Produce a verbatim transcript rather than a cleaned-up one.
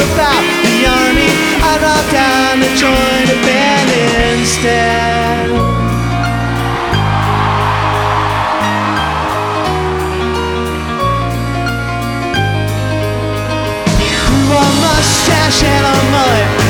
about the army, I dropped down to join a band instead. Grew a mustache and a mullet,